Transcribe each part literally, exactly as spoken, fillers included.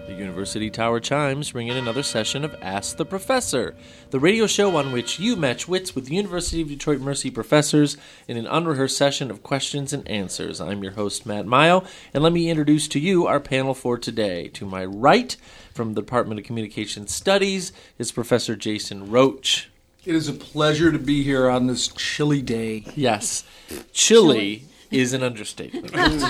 The University Tower chimes ring in another session of Ask the Professor, the radio show on which you match wits with University of Detroit Mercy professors in an unrehearsed session of questions and answers. I'm your host, Matt Mayo, and let me introduce to you our panel for today. To my right, from the Department of Communication Studies, is Professor Jason Roach. It is a pleasure to be here on this chilly day. Yes, chilly is an understatement.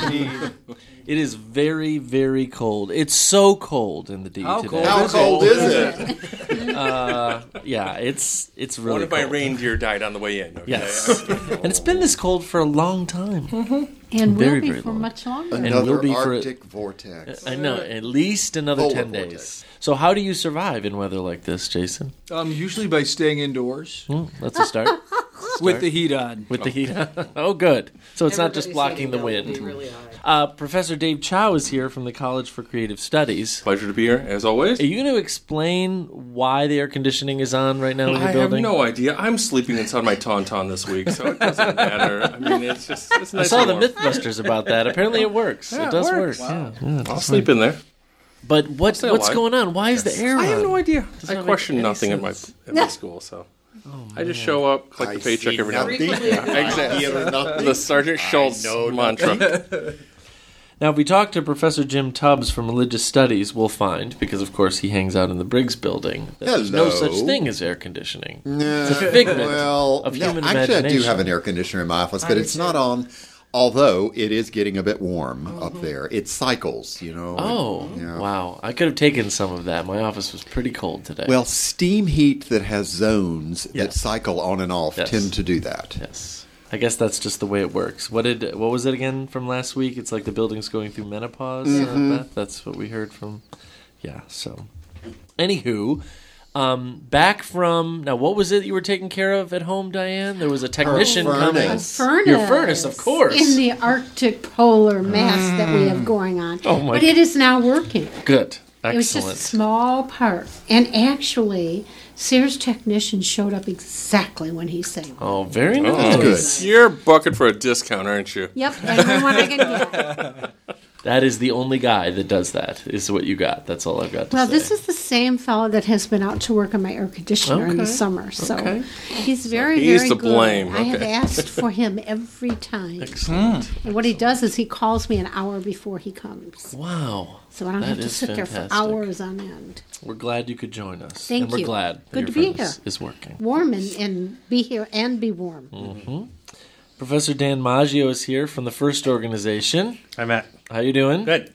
It is very, very cold. It's so cold in the D How today. cold How is cold it? is it? Uh, yeah, it's it's really One of my cold. reindeer died on the way in. Okay? Yes, and it's been this cold for a long time. And Very, will be very for long. much longer. And Another will be for- Arctic vortex. I know, at least another Polar ten vortex. days. So how do you survive in weather like this, Jason? Um, usually by staying indoors Hmm, that's a start. with the heat on. With the heat. Oh, good. So it's not just blocking the wind. Uh, Professor Dave Chow is here from the College for Creative Studies. Pleasure to be here, as always. Are you going to explain why the air conditioning is on right now in your I building? have no idea. I'm sleeping inside my tauntaun this week, so it doesn't matter. I mean, it's just it's I nice saw and the warm. Mythbusters about that. Apparently it works. Yeah, it it does works. work. Wow. Yeah, yeah, I'll that's sleep right. in there. But what, stay what's alive. going on? Why is the air on? I have no idea. Does I not make question any nothing at my sense. at my school, so I just show up, collect I the paycheck see every now and nothing. then. I Exactly. hear nothing. The Sergeant Schultz know mantra. Now, if we talk to Professor Jim Tubbs from Religious Studies, we'll find, because of course he hangs out in the Briggs building, that there's no Hello. such thing as air conditioning. No, It's a figment well, of no, human actually, I do imagination. have an air conditioner in my office, I but do it's too. not on. Although it is getting a bit warm up there, it cycles. You know. Oh, Yeah. wow. I could have taken some of that. My office was pretty cold today. Well, steam heat that has zones that Yes. cycle on and off Yes. tend to do that. yes. I guess that's just the way it works. What did what was it again from last week? It's like the building's going through menopause, Mm-hmm. uh, Beth? That's what we heard from. Yeah, so. Anywho, um, back from. Now, what was it you were taking care of at home, Diane? There was a technician furnace. coming. A furnace. Your furnace, of course. In the Arctic polar mass that we have going on. Oh, my But it is now working. Good. It was just a Excellent. small part. And actually, Sears technician showed up exactly when he said. Oh, very nice. Oh, good. You're bucking for a discount, aren't you? Yep, everyone I can get. That is the only guy that does that, is what you got. That's all I've got to Well, say. this is the same fellow that has been out to work on my air conditioner in the Okay. summer. So Okay. he's very, he's very to good. blame. I have Okay. asked for him every time. Excellent. And what he does is he calls me an hour before he comes. Wow. So I don't That have to is sit there for fantastic. hours on end. We're glad you could join us. Thank and we're you. glad that Good your to be furnace here. is working. Warm and, and be here and be warm. Mm. Professor Dan Maggio is here from the First Organization. Hi, Matt. How you doing? Good.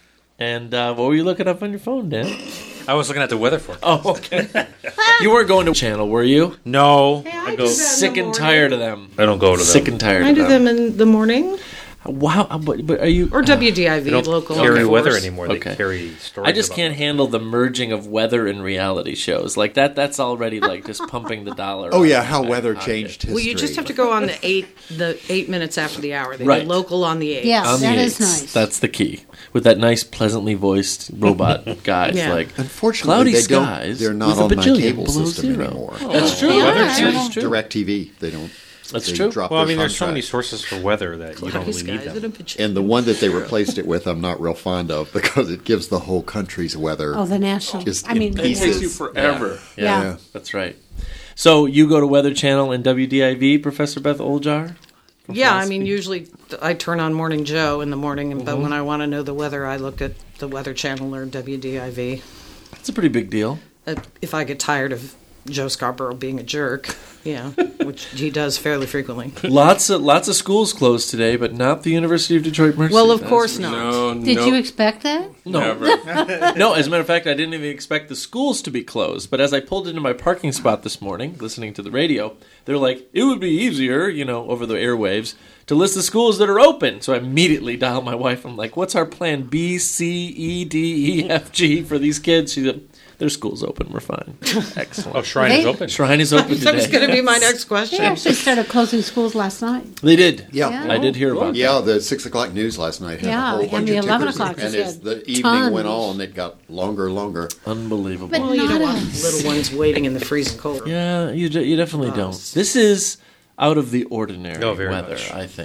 And uh, what were you looking up on your phone, Dan? I was looking at the weather for. Oh, okay. You weren't going to channel, were you? No, I I go. do that. Sick and tired of them. I don't go to them. Sick and tired I of do them. them in the morning Wow. But, but are you... or W D I V They don't local. carry Okay. weather force. anymore. Okay. They carry stories. I just about can't it. handle the merging of weather and reality shows. Like that that's already like just pumping the dollar. Oh up. yeah, how I- weather I- changed history. Well, you just have to go on the eight the eight minutes after the hour. They Right. go local on the eight. Yeah, On the that is eights. nice. That's the key. With that nice, pleasantly voiced robot guy. It's Yeah. like, Unfortunately, cloudy they don't. skies They're not with a on my bajillion cable below system zero. anymore. That's true. Yeah, That's yeah. true. That's true. DirecTV, they don't. That's they true. drop Well, I their mean, there's so many contract. sources for weather that you don't Cloudy really need skies them. and a bitch. And the one that they replaced it with, I'm not real fond of because it gives the whole country's weather. Oh, the national. Just I mean, in It pieces. takes you forever. Yeah. Yeah. Yeah. That's right. So you go to Weather Channel and W D I V, Professor Beth Oljar? from Yeah, I philosophy? mean, usually I turn on Morning Joe in the morning, and but Mm-hmm. when I want to know the weather, I look at the Weather Channel or W D I V. It's a pretty big deal. Uh, If I get tired of Joe Scarborough being a jerk, yeah, which he does fairly frequently. Lots of lots of schools closed today, but not the University of Detroit Mercy. Well, of That's- course not. No, Did no, you expect that? No. never. No, as a matter of fact, I didn't even expect the schools to be closed. But as I pulled into my parking spot this morning, listening to the radio, they're like, it would be easier, you know, over the airwaves, to list the schools that are open. So I immediately dialed my wife. I'm like, what's our plan B, C, E, D, E, F, G for these kids? She said, their school's open. We're fine. Excellent. Oh, Shrine They- is open. Shrine is open That was today. going to be my next question. They actually started closing schools last night. They did. Yeah. Yeah. I did hear about Yeah, the six o'clock news last night had Yeah, a whole and bunch the of eleven tickers. o'clock And just as had the evening went tons. on, it got longer and longer. that. Unbelievable. But Well, you not don't want us. little ones waiting in the freezing cold. Yeah, you, d- you definitely don't. This is out of the ordinary Oh, very weather, much. I think.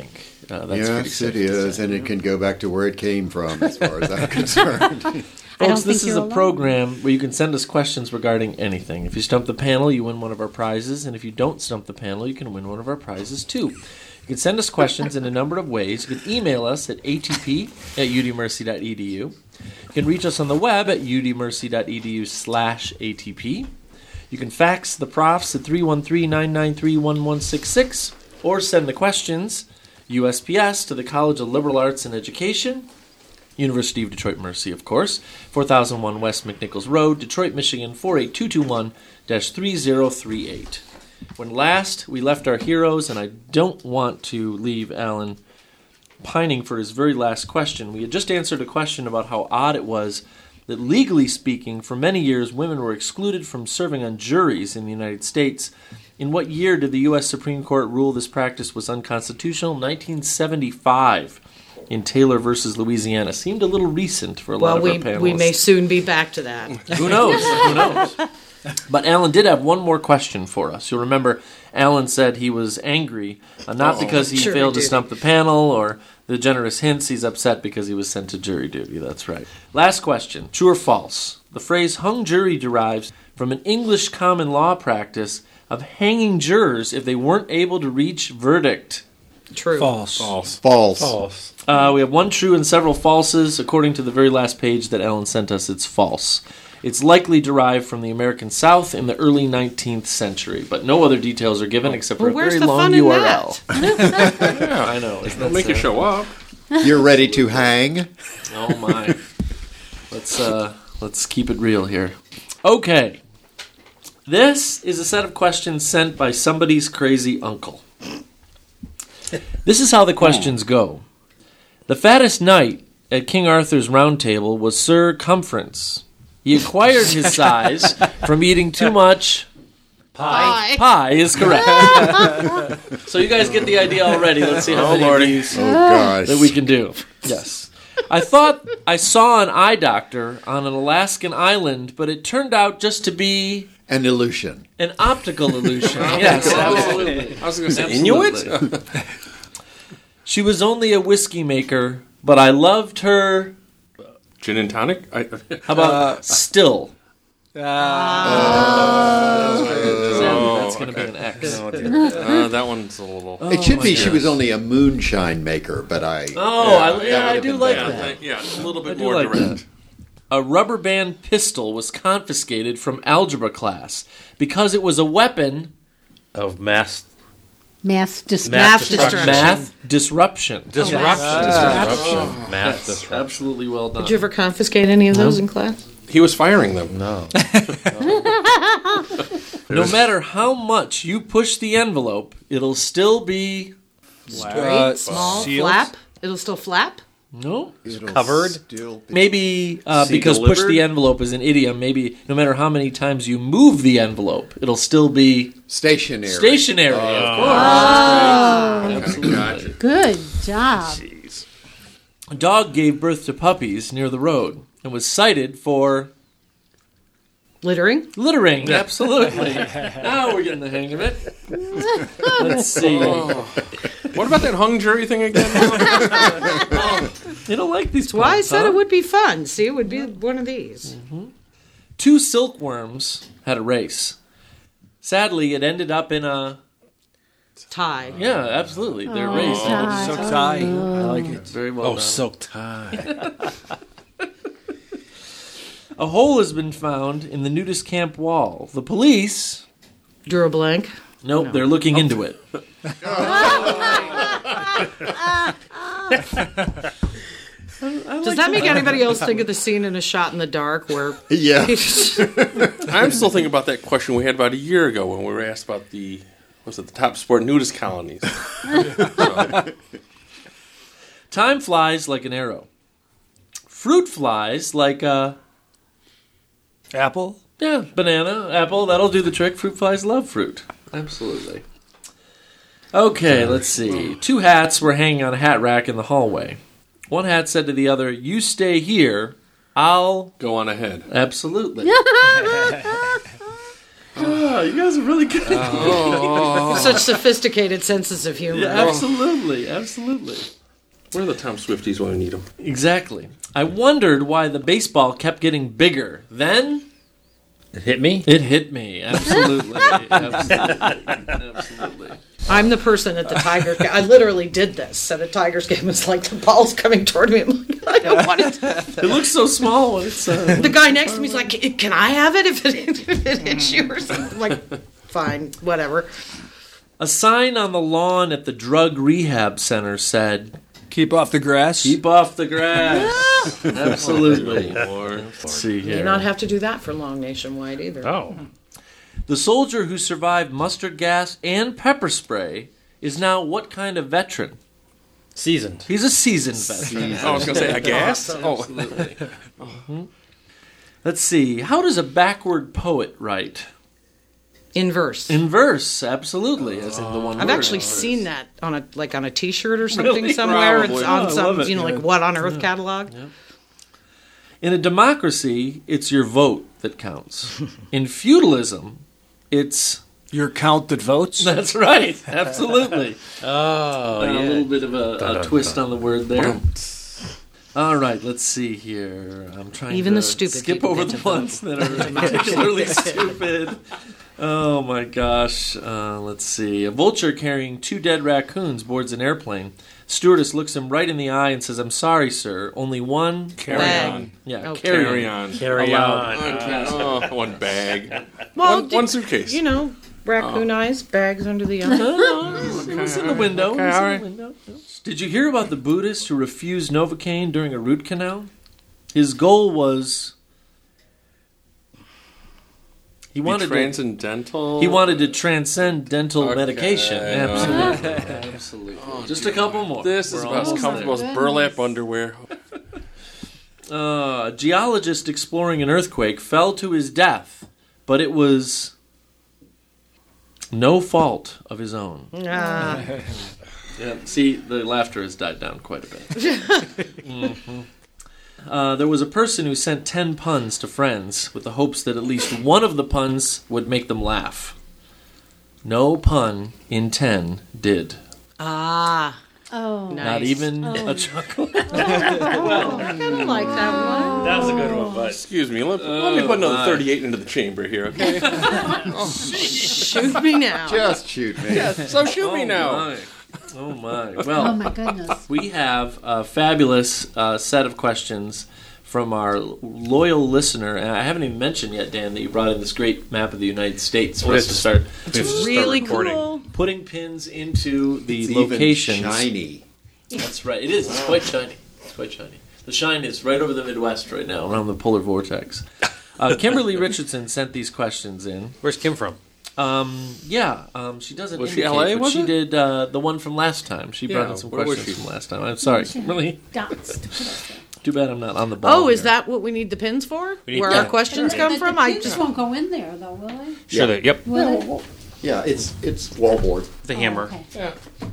Uh, that's pretty Yes, safe it to is, say. and it can go back to where it came from, as far as I'm concerned. I don't Folks, this think is you're a alone. program where you can send us questions regarding anything. If you stump the panel, you win one of our prizes, and if you don't stump the panel, you can win one of our prizes too. You can send us questions in a number of ways. You can email us at a t p at u d mercy dot e d u. You can reach us on the web at u d mercy dot e d u slash a t p. You can fax the profs at three one three, nine nine three, one one six six, or send the questions U S P S to the College of Liberal Arts and Education, University of Detroit Mercy, of course, four thousand one West McNichols Road, Detroit, Michigan, four eight two two one dash three zero three eight. When last we left our heroes, and I don't want to leave Alan pining for his very last question, we had just answered a question about how odd it was that, legally speaking, for many years women were excluded from serving on juries in the United States. In what year did the U S Supreme Court rule this practice was unconstitutional? nineteen seventy-five. In Taylor versus Louisiana. Seemed a little recent for a Well, lot of we our panelists. we may soon be back to that. Who knows? Who knows? But Alan did have one more question for us. You'll remember Alan said he was angry, uh, not Oh, because he sure failed he to did. stump the panel or the generous hints. He's upset because he was sent to jury duty. That's right. Last question. True or false? The phrase hung jury derives from an English common law practice of hanging jurors if they weren't able to reach verdict. True. False. False. False. False. Uh, we have one true and several falses. According to the very last page that Ellen sent us, it's false. It's likely derived from the American South in the early nineteenth century, but no other details are given except for Well, a where's very the long fun in U R L. Yeah. I know. Isn't They'll that make you sad? show up. You're ready to hang? Oh my. Let's uh let's keep it real here. Okay. This is a set of questions sent by somebody's crazy uncle. This is how the questions go. The fattest knight at King Arthur's Round Table was Sir Cumference. He acquired his size from eating too much Pie. pie is correct. So you guys get the idea already. Let's see how Oh, many of Lordy. these Oh, gosh. that we can do. Yes. I thought I saw an eye doctor on an Alaskan island, but it turned out just to be An illusion. an optical illusion. Yes, absolutely. I was going to say Absolutely. Inuit. She was only a whiskey maker, but I loved her. Gin and tonic. I, How about still? Sadly, that's going to be an X. uh, that one's a little. it should be my she was only a moonshine maker, but I... Oh, I, that yeah, I would've do been like better. that. Yeah, a little I bit do more like direct. A rubber band pistol was confiscated from algebra class because it was a weapon Of mass Mass dis- Mass destruction. destruction. math disruption. disruption. Disruption. Mass Yes, disruption. absolutely well done. Did you ever confiscate any of those in class? He was firing them. No. No matter how much you push the envelope, it'll still be Uh, Small sealed? flap. It'll still flap. no. It'll Covered? still be- Maybe uh, See because push delivered? the envelope is an idiom. Maybe no matter how many times you move the envelope, it'll still be Stationary. stationary. Of course, absolutely. Gotcha. Good job. Jeez. A dog gave birth to puppies near the road and was cited for Littering. littering. Absolutely. Now we're getting the hang of it. Let's see. What about that hung jury thing again? You don't like these. Well, I puns, said huh? it would be fun. See, it would be one of these. Two silkworms had a race. Sadly, it ended up in a Tie. yeah, absolutely. Their Oh, race. God. Silk tie. I like it. Very well Oh, done. silk tie. A hole has been found in the nudist camp wall. The police, Drew a blank. nope, they're looking into it. Does that make anybody else think of the scene in A Shot in the Dark where Yeah. I'm still thinking about that question we had about a year ago when we were asked about the was it the top sport nudist colonies. Time flies like an arrow. Fruit flies like a Apple? yeah, banana, apple. That'll do the trick. Fruit flies love fruit. Absolutely. Okay, let's see. Two hats were hanging on a hat rack in the hallway. One hat said to the other, "You stay here. I'll..." Go on ahead. Absolutely. Wow, you guys are really good. Such sophisticated senses of humor. Yeah, absolutely, absolutely. Where are the Tom Swifties when we need them? Exactly. I wondered why the baseball kept getting bigger. Then It hit me? it hit me. Absolutely. Absolutely. Absolutely. I'm the person at the Tiger game. I literally did this at a Tigers game. It's like the ball's coming toward me. I'm like, I don't want it. It looks so small when it's. Uh, The guy next to me is like, can I have it if it, if it hits you or something? I'm like, fine, whatever. a sign on the lawn at the drug rehab center said, Keep off the grass. "Keep off the grass." Absolutely. Let's see You here. do not have to do that for long nationwide either. Oh. The soldier who survived mustard gas and pepper spray is now what kind of veteran? Seasoned. He's a seasoned veteran. Oh, I was going to say, I guess. Oh, Absolutely. Mhm. Let's see. How does a backward poet write? In verse. In verse, absolutely, as in the one I've word. actually seen that on a like on a T-shirt or something Really? somewhere. Probably. It's Oh, I on love some, it. you know, like What on Earth catalog. In a democracy, it's your vote that counts. In feudalism, it's... Your count that votes. That's right, absolutely. Oh, Uh, yeah. A little bit of a, a Dun, dun, twist dun. on the word there. All right, let's see here. I'm trying Even to the stupid skip people over get the to vote. ones that are particularly stupid. Oh my gosh. Uh, let's see. A vulture carrying two dead raccoons boards an airplane. Stewardess looks him right in the eye and says, "I'm sorry, sir. Only one carry Bag. on. Yeah, Oh, carry, Carry on. on. Carry Allowed. on. Oh, one bag. Well, one, did- one suitcase. You know, raccoon eyes, bags under the eye. It was in the window. Okay, It was all in right. the window. Did you hear about the Buddhist who refused Novocaine during a root canal? His goal was he Be wanted to, transcendental. he wanted to transcend dental Okay. medication. Oh. Absolutely, absolutely. Just a couple more. This is We're about as almost comfortable there. as burlap underwear. Uh, a geologist exploring an earthquake fell to his death, but it was no fault of his own. Ah, Yeah, see, the laughter has died down quite a bit. Mhm. Uh, there was a person who sent ten puns to friends with the hopes that at least one of the puns would make them laugh. No pun in ten did. ah, Oh, nice. Not even a chuckle. I kind of like that one. That was a good one, but Excuse me. Let, let me put another thirty-eight into the chamber here, okay? Shoot me now. Just shoot me. So shoot me Oh now. my. Oh my. Oh Well, my goodness. we have a fabulous uh, set of questions from our loyal listener. And I haven't even mentioned yet, Dan, that you brought in this great map of the United States for We us have to to- start we have to start Really recording. cool. putting pins into the It's locations. even shiny. That's right. It is. It's quite shiny. It's quite shiny. The shine is right over the Midwest right now, around the polar vortex. Uh, Kimberly Richardson sent these questions in. Where's Kim from? Um, yeah, um, she doesn't Was she indicate, L A, but was she it? did uh, the one from last time. She brought Yeah, in some where was questions she? from last time. I'm sorry. She had Really? Dots to put up there. Too bad I'm not on the ball. Oh, is here. that what we need the pins for? We need- Where yeah. our questions But come the from? I pins just won't go in there, though, will they? Sure. That, yep. Will they? Yeah, it's it's wallboard. The Oh, hammer. okay.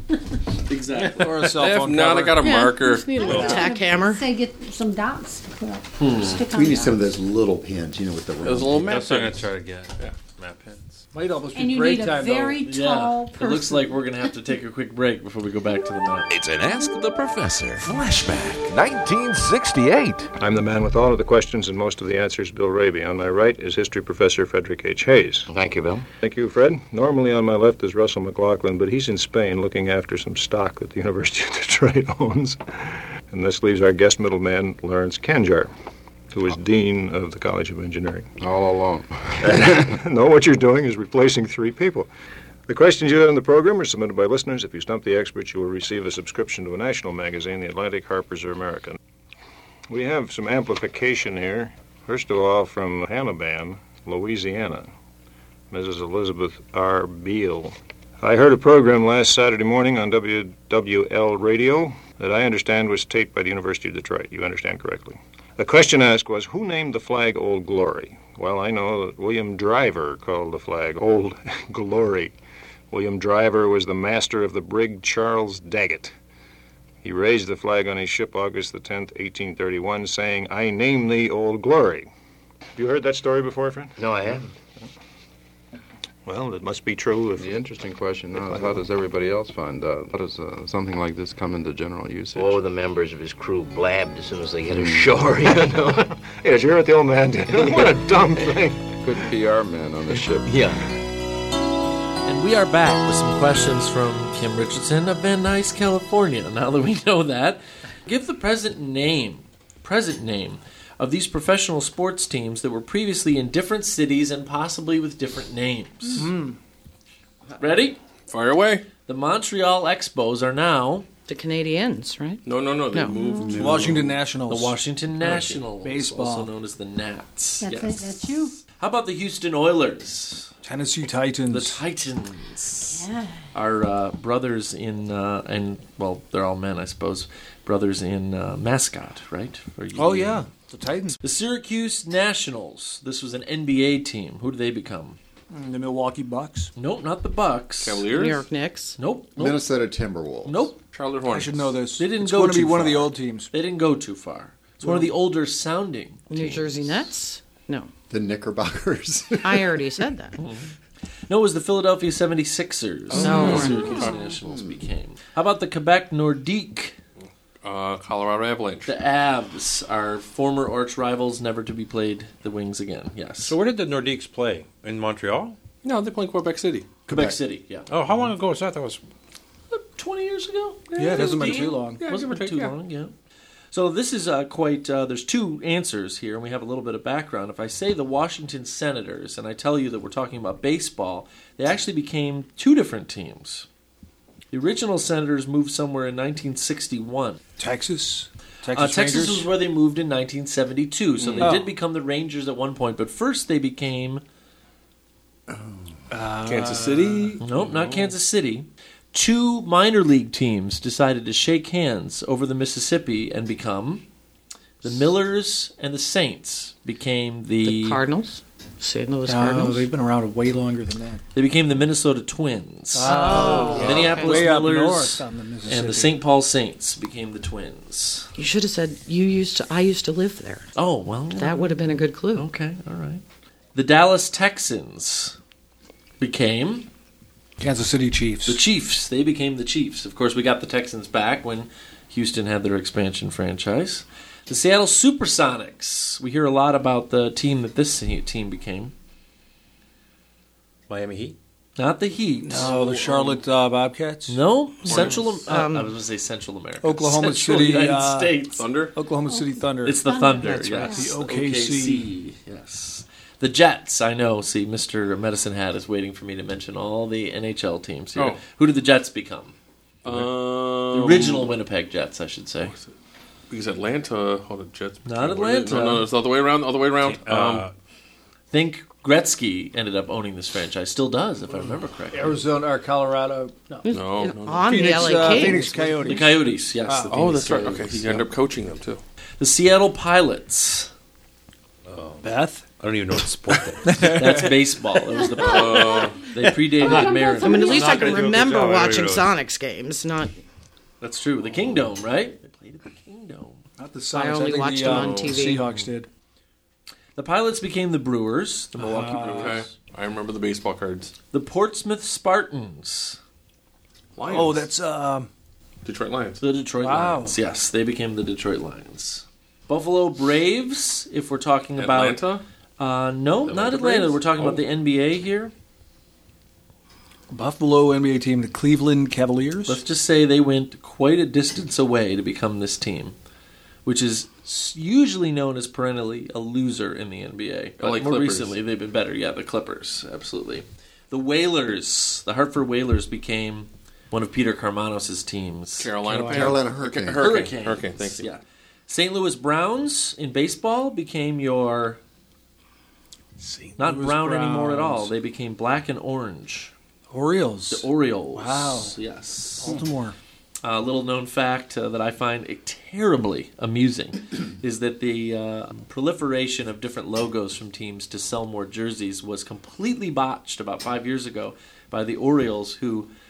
Exactly. Or a cell If phone not, I cover. got a Yeah, marker. just need a little tack hammer. Say get some dots to put up. Hmm. Stick on We need some of dots. those little pins, you know, with the Those little round- map That's what I'm going pins. to try to get. Yeah. Map pins. Might almost And be you break need a time very though. tall Yeah. person. It looks like we're going to have to take a quick break before we go back to the map. It's an Ask the Professor flashback. nineteen sixty-eight. I'm the man with all of the questions and most of the answers, Bill Raby. On my right is history professor Frederick H. Hayes. Thank you, Bill. Thank you, Fred. Normally on my left is Russell McLaughlin, but he's in Spain looking after some stock that the University of Detroit owns. And this leaves our guest middleman, Lawrence Kanjar, who is dean of the College of Engineering. all along. No, what you're doing is replacing three people. The questions you had in the program are submitted by listeners. If you stump the experts, you will receive a subscription to a national magazine, The Atlantic, Harper's, or American. We have some amplification here. First of all, from Hannibal, Louisiana, Missus Elizabeth R. Beale. I heard a program last Saturday morning on W W L radio that I understand was taped by the University of Detroit. You understand correctly. The question asked was, who named the flag Old Glory? Well, I know that William Driver called the flag Old Glory. William Driver was the master of the brig Charles Daggett. He raised the flag on his ship August the tenth, eighteen thirty-one, saying, I name thee Old Glory. Have you heard that story before, friend? No, I haven't. Well, it must be true if... The interesting question now is how does everybody else find out? How does uh, something like this come into general usage? All of the members of his crew blabbed as soon as they hit ashore, you know. Yes, you're what the old man did. What a dumb thing. Good P R man on the ship. Yeah. And we are back with some questions from Kim Richardson of Van Nuys, California. Now that we know that, give the present name, present name of these professional sports teams that were previously in different cities and possibly with different names. Mm. Ready? Fire away. The Montreal Expos are now... The Canadiens, right? No, no, no. They No. moved to Washington Nationals. The Washington Nationals, Baseball. also known as the Nats. That's yes. it, that's you. How about the Houston Oilers? Tennessee Titans. The Titans Yeah. are uh, brothers in, uh, and well, they're all men, I suppose. Brothers in uh, mascot, right? Or you- Oh, yeah. The Titans. The Syracuse Nationals. This was an N B A team. Who did they become? The Milwaukee Bucks. Nope, not the Bucks. Cavaliers. New York Knicks. Nope. Nope. Minnesota Timberwolves. Nope. Charlotte I Hornets. should know this. They didn't it's go going to be too one of the far. old teams. They didn't go too far. It's one of the older sounding. New teams. Jersey Nets? No. The Knickerbockers. I already said that. No, it was the Philadelphia seventy-sixers. No. The Syracuse Nationals became. How about the Quebec Nordique? Uh, Colorado Avalanche. The Avs are former arch rivals, never to be played the Wings again. Yes. So where did the Nordiques play? In Montreal? No, they play Quebec City. Quebec City, yeah. Oh, how long ago was that? That was... twenty years ago? Yeah, it hasn't been fifteen? too long. Yeah, wasn't give or been take, too yeah. long, yeah. So this is uh, quite, uh, there's two answers here, and we have a little bit of background. If I say the Washington Senators, and I tell you that we're talking about baseball, they actually became two different teams. The original Senators moved somewhere in nineteen sixty-one. Texas. Texas, Uh, Texas Rangers. was where they moved in nineteen seventy-two, so they Oh. did become the Rangers at one point, but first they became, Kansas City. nope, not Kansas City. Two minor league teams decided to shake hands over the Mississippi and become the Millers and the Saints became the, The Cardinals. Saint Louis Oh, Cardinals. they've been around way longer than that. they became the Minnesota Twins. Oh, The Minneapolis way up Millers north on the Mississippi. and the Saint Paul Saints became the Twins. You should have said you used to. I used to live there. Oh, well. That would have been a good clue. Okay, all right. The Dallas Texans became Kansas City Chiefs. the Chiefs. They became the Chiefs. Of course, we got the Texans back when Houston had their expansion franchise. The Seattle Supersonics. We hear a lot about the team that this team became. Miami Heat? Not the Heat. Oh, the Charlotte uh, Bobcats. No, Central. Um, Um, I was going to say Central America. Oklahoma Central City, United uh, States. Thunder. Oklahoma City Thunder. It's the Thunder. Thunder. That's right. Yes. The O K C. Yes. The Jets. I know. See, Mister Medicine Hat is waiting for me to mention all the N H L teams here. Oh. Who did the Jets become? Um, The original Winnipeg Jets, I should say. Because Atlanta, hold on, Jets. Not Atlanta. No, no, it's all the way around. All the way around. Uh, Um, Think Gretzky ended up owning this franchise. Still does, if I remember correctly. Arizona or Colorado. No. It was, No, you know, no, no. on Phoenix, the L A uh, Kings. Phoenix Coyotes. The Coyotes, yes. Ah, the oh, Phoenix that's right. Coyotes, Okay, he yeah. ended up coaching them too. The Seattle Pilots. Beth. I don't even know what sport that is. That's baseball. It was the Uh, They predated the Mariners. I mean, at least I'm I not can gonna do a good remember job. I watching really Sonics games. Not. That's true. The Kingdome, right? They played at the Kingdome. Not the Sonics. I only think watched the, them uh, on T V. Seahawks did. The Pilots became the Brewers, the Milwaukee Ah. Brewers. okay, I remember the baseball cards. The Portsmouth Spartans. Lions. Oh, that's um, Detroit Lions. The Detroit Wow. Lions. Yes, they became the Detroit Lions. Buffalo Braves, if we're talking about... Atlanta. Uh, no, Atlanta not Atlanta. Braves? We're talking Oh. about the N B A here. Buffalo N B A team, the Cleveland Cavaliers. Let's just say they went quite a distance away to become this team, which is s- usually known as perennially a loser in the N B A. But like more Clippers. recently, they've been better. Yeah, the Clippers, absolutely. The Whalers, the Hartford Whalers, became one of Peter Carmanos' teams. Carolina. Carolina. Carolina Hurricanes. Hurricane. Hurricanes. Hurricane. Thank you. Yeah. Saint Louis Browns in baseball became your not Louis brown anymore at all. Browns. They became black and orange. Orioles. The Orioles. Wow. Yes. Baltimore. A little known fact uh, that I find terribly amusing is that the uh, proliferation of different logos from teams to sell more jerseys was completely botched about five years ago by the Orioles, who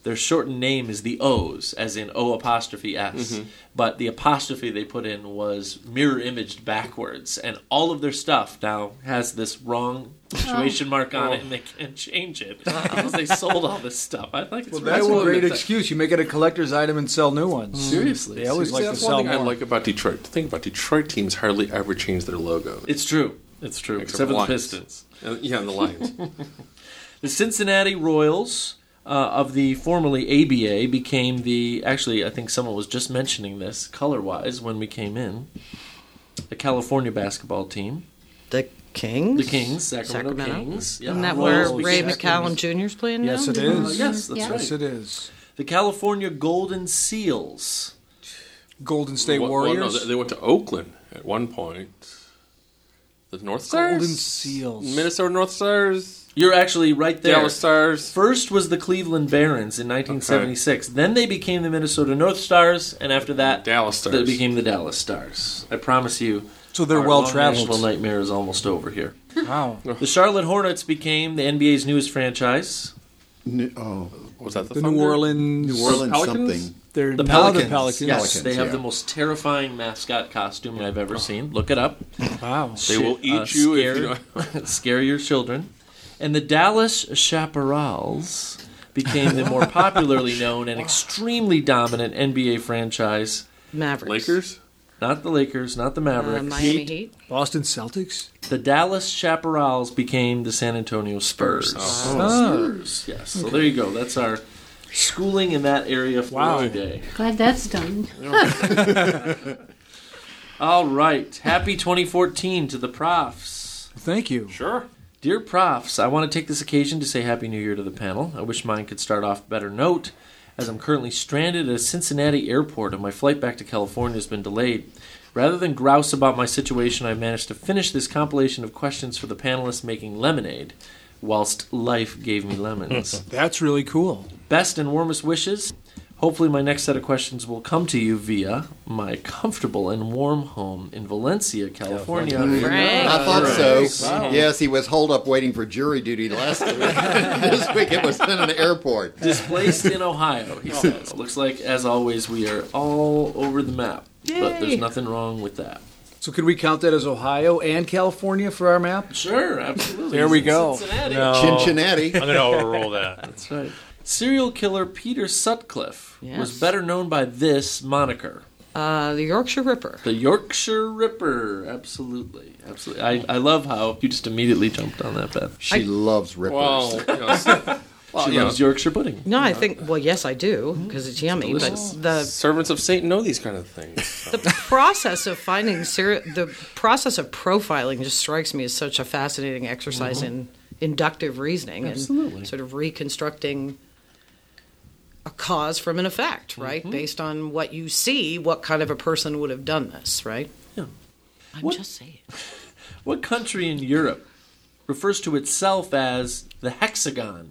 their shortened name is the O's, as in O apostrophe S. Mm-hmm. But the apostrophe they put in was mirror imaged backwards, and all of their stuff now has this wrong punctuation mark on it, and they can't change it because they sold all this stuff. I think it's Well, really that's a cool great that- excuse. You make it a collector's item and sell new ones. Seriously, They always like seriously. to That's one sell thing I more. like about Detroit. The thing about Detroit teams hardly ever change their logo. It's true. It's true. Except Except, for for the Lions. Pistons. Uh, yeah, and the Lions. The Cincinnati Royals uh, of the formerly A B A became the, actually, I think someone was just mentioning this color-wise when we came in, the California basketball team. The Kings? The Kings, Sacramento, Sacramento? Kings. Yeah. Isn't that Royals where Ray became- McCallum Junior is playing now? Yes, it Uh, is. yes, that's Yeah. right. Yes, it is. The California Golden Seals. Golden State Well, well, Warriors. no, they- they went to Oakland at one point. The North Stars? Golden Seals. Minnesota North Stars? You're actually right there. Dallas Stars? First was the Cleveland Barons in nineteen seventy-six. Then they became the Minnesota North Stars, and after that, Dallas Stars. they became the Dallas Stars. I promise you. So they're our well long traveled. national nightmare is almost over here. Wow. The Charlotte Hornets became the N B A's newest franchise. N- oh, Was that the, The Thunder? New Orleans. New Orleans Pelicans? something. They're The now Pelicans. the Pelicans. Yes, Pelicans, they have yeah. the most terrifying mascot costume I've ever seen. Look it up. Wow. They will eat Uh, you if scare, you don't. scare your children. And the Dallas Chaparrals became the more popularly known and extremely dominant N B A franchise. Mavericks. Lakers? Not the Lakers, not the Mavericks. Uh, Miami Heat. Boston Celtics. The Dallas Chaparrals became the San Antonio Spurs. Oh. Spurs, yes. So there you go. That's our schooling in that area for Wow. today. Glad that's done. All right. Happy twenty fourteen to the profs. Thank you. Sure. Dear profs, I want to take this occasion to say Happy New Year to the panel. I wish mine could start off a better note, as I'm currently stranded at a Cincinnati airport and my flight back to California has been delayed. Rather than grouse about my situation, I managed to finish this compilation of questions for the panelists making lemonade, whilst life gave me lemons. That's really cool. Best and warmest wishes. Hopefully my next set of questions will come to you via my comfortable and warm home in Valencia, California. Frank. I thought so. Wow. Yes, he was holed up waiting for jury duty last week. This week it was in an airport. Displaced in Ohio, he says. Looks like, as always, we are all over the map. But there's nothing wrong with that. So could we count that as Ohio and California for our map? Sure, absolutely. There we It's in go. Cincinnati. No. Cincinnati. I'm going to overrule that. That's right. Serial killer Peter Sutcliffe Yes. was better known by this moniker. Uh, the Yorkshire Ripper. The Yorkshire Ripper. Absolutely. Absolutely. I, I love how you just immediately jumped on that, Beth. She loves rippers. Well, you know, well, She you loves know, Yorkshire pudding. No, I think, well, yes, I do, because it's yummy. But delicious. the servants of Satan know these kind of things. the process of finding seri- the process of profiling just strikes me as such a fascinating exercise in inductive reasoning Absolutely. and sort of reconstructing a cause from an effect, right? Based on what you see, what kind of a person would have done this, right? Yeah. I'm What- just saying. What country in Europe refers to itself as the hexagon?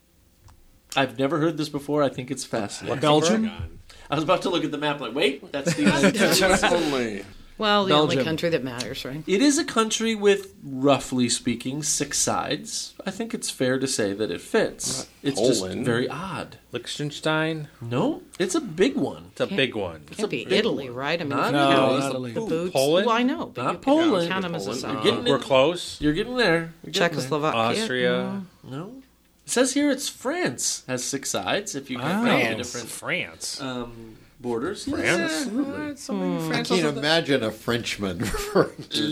I've never heard this before. I think it's fascinating. Belgium? I was about to look at the map like, wait, that's the United States. Only. Well, the Belgium. only country that matters, right? It is a country with, roughly speaking, six sides. I think it's fair to say that it fits. It's just Poland. very odd. Liechtenstein? No, it's a big one. It's a big one. Can't be big Italy, one. right? I mean, Not you No, count Italy. not Italy. the boots. Poland? Well, I know, but Not you can Poland. count them as a Poland. side. You're getting We're in- close. You're getting there. You're getting there. Czechoslovakia. Austria. No. It says here it's France has six sides. If you Wow. compare the France. different France. um, borders. Yes, France? absolutely. I can't imagine a Frenchman referring to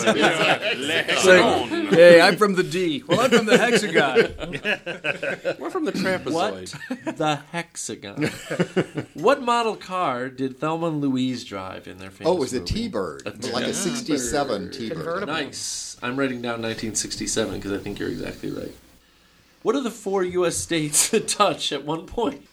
It's like, hey, I'm from the D. Well, I'm from the hexagon. We're from the trapezoid. What the hexagon? What model car did Thelma and Louise drive in their famous Oh, it was a movie? T-Bird. A Like a sixty-seven T-Bird. Convertible. Nice. I'm writing down nineteen sixty-seven because I think you're exactly right. What are the four U S states that touch at one point?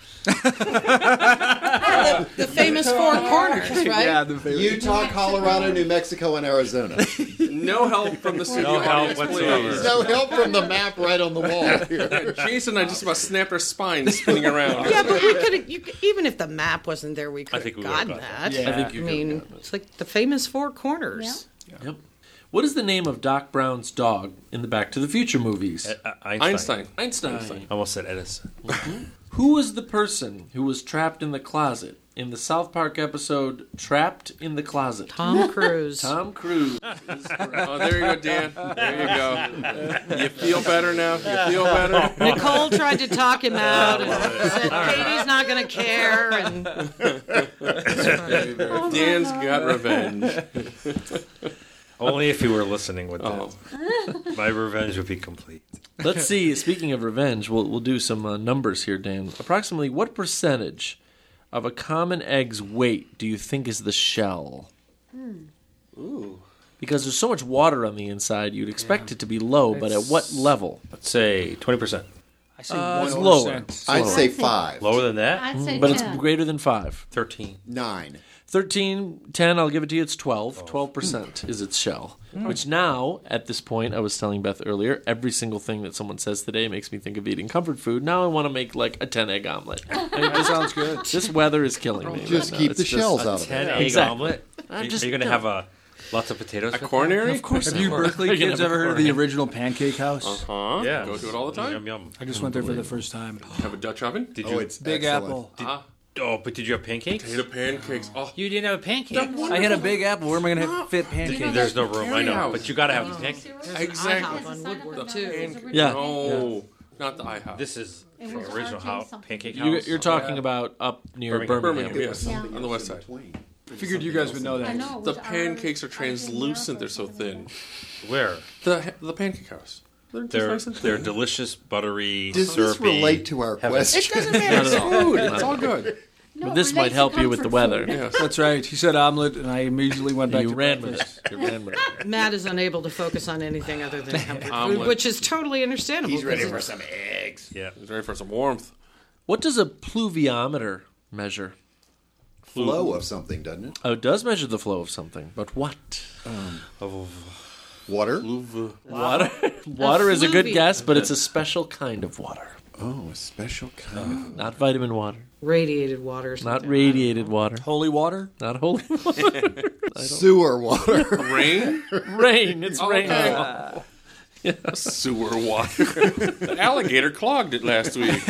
The famous four corners, right? Yeah, the favorite. Utah, Colorado, New Mexico, and Arizona. No help from the studio No help audience, whatsoever. please. No help from the map right on the wall here. Jason and I just about snapped our spines spinning around. Yeah, but we could have, even if the map wasn't there, we could think have we would've gotten got that. I think you I could have mean, gotten it. it's like the famous four corners. Yep. What is the name of Doc Brown's dog in the Back to the Future movies? Uh, Einstein. Einstein. Einstein. I almost said Edison. Who was the person who was trapped in the closet in the South Park episode Trapped in the Closet? Tom Cruise. Tom Cruise. Oh, there you go, Dan. There you go. You feel better now? You feel better? Nicole tried to talk him out and said Katie's not going to care. And Dan's got revenge. Only if you were listening with Oh. that. My revenge would be complete. Let's see. Speaking of revenge, we'll we'll do some uh, numbers here, Dan. Approximately what percentage of a common egg's weight do you think is the shell? Hmm. Ooh. Because there's so much water on the inside, you'd expect it to be low, but at what level? Let's say twenty percent. I say Uh, one it's lower. percent. I'd say I'd say- five. Lower than that? I'd say But ten. it's greater than five. thirteen. Nine. thirteen, ten, I'll give it to you, it's twelve. twelve percent is its shell. Which now, at this point, I was telling Beth earlier, every single thing that someone says today makes me think of eating comfort food. Now I want to make like a ten-egg omelet. I mean, this sounds good. This weather is killing me. Just right keep now. the It's shells just- out of it. ten egg Exactly. omelet? I'm Are, just- are you going to have a lots of potatoes? A with coronary? Of course Have not. you Berkeley You're gonna kids have ever a heard of the coronary. original Pancake House? Huh? that? Yeah. Go to it all the time? Yum, yum. I just went there for the first time. Have a Dutch oven? Did Oh, you? it's Big excellent. Apple. Ah, Oh, but did you have pancakes? potato pancakes. Oh, You didn't have a pancake. I had a Big Apple. Where am I going to fit pancakes? There's no room. I know, Carry but you got to have a pancake. exactly. IHOP on Woodward, too. Yeah. No, not the IHOP. This is It from was original R J house, something. pancake You, house. you're talking about up near Birmingham. Birmingham. Birmingham, yes, Yeah. on the west side. I figured you guys would know I that. know. it The was pancakes are R J translucent. They're so Miracle or thin. Where? The the pancake house. They're, just They're nice and they're thin. delicious, buttery, Does syrupy. this relate to our heaven. question? It doesn't matter. It's food. It's all good. No, But this it might relates to help you with the comfort weather. food. Yes. That's right. He said omelet, and I immediately went back You to ran with breakfast. it. You ran with it. Matt is unable to focus on anything other than comfort food, Omelet. which is totally understandable. He's ready 'cause for it's- some eggs. Yeah. It's ready for some warmth. What does a pluviometer measure? Flow of something, doesn't it? Oh, it does measure the flow of something, but what? Water? Water. Water is a good fluvium. guess, but it's a special kind of water. Oh, a special kind Not vitamin water. Radiated water or Not something. radiated water. Holy water? Not holy water. of sewer water. Rain? Rain. It's Oh, rain. okay. Sewer water. The alligator clogged it last week.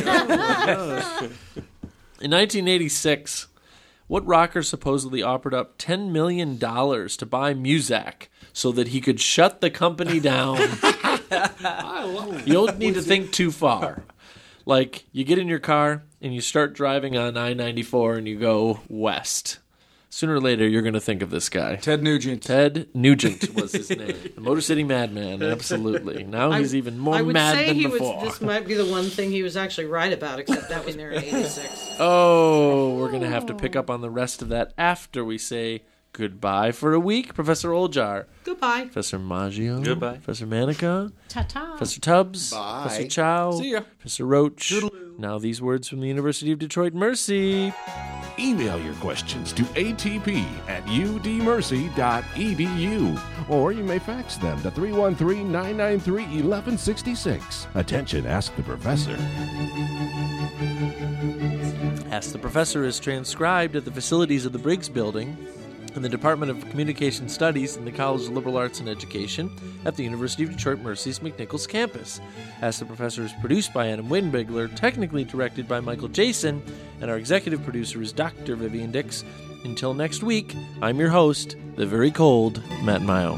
In nineteen eighty-six, what rocker supposedly offered up ten million dollars to buy Muzak so that he could shut the company down? You don't need to think too far. Like, you get in your car and you start driving on I ninety-four and you go west. Sooner or later, you're going to think of this guy. Ted Nugent. Ted Nugent was his name. The Motor City Madman, absolutely. Now I- he's even more I would mad say than he before. was. This might be the one thing he was actually right about, except that was there in eighty-six. Oh, we're going to have to pick up on the rest of that after we say goodbye for a week. Professor Oljar, Goodbye. Professor Maggio, Goodbye. Professor Manica, Ta-ta. Professor Tubbs, Bye. Professor Chow, See ya. Professor Roach. Now these words from the University of Detroit Mercy. Email your questions to atp at u d mercy dot e d u, or you may fax them to three one three, nine nine three, one one six six. Attention, Ask the Professor. Ask the Professor is transcribed at the facilities of the Briggs Building in the Department of Communication Studies in the College of Liberal Arts and Education at the University of Detroit Mercy's McNichols campus. Ask the Professor is produced by Adam Winbigler, technically directed by Michael Jason, and our executive producer is Doctor Vivian Dix. Until next week, I'm your host, the very cold Matt Mayo.